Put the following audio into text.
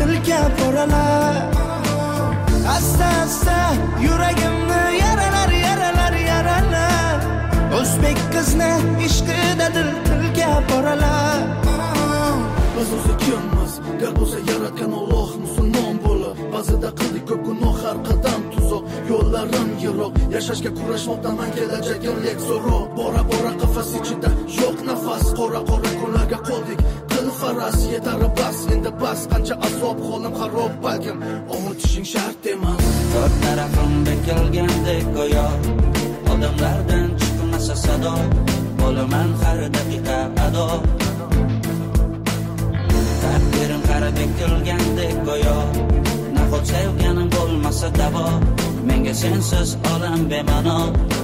tilka poralar. Asta asta yuragimni yaralar O'zbek qizni ishqidadir tilka poralar. Biz o'zi kimmiz? Gar bo'lsa yaratgan Alloh musulmon bo'lib, ba'zida qildik ko'p gunoh, har qadam tuzoq, yo'llarim yiroq, yashashga kurashmoqdaman, kelajagim lek so'roq. Bora bora qafas ichida yo'q nafas, qora kunlarga qoldik, qil faras, yetar bas, endi bas, qancha azob, holim xarob, balkim unutishing shart emas. To'rt tarafim bekilgandek go'yo, odamlardan chiqmasa sado, bo'laman har daqiqa ado. Takdirim qara bekilgandek go'yo, nahot sevganim bo'lmasa davo, menga sensiz olam bema'no.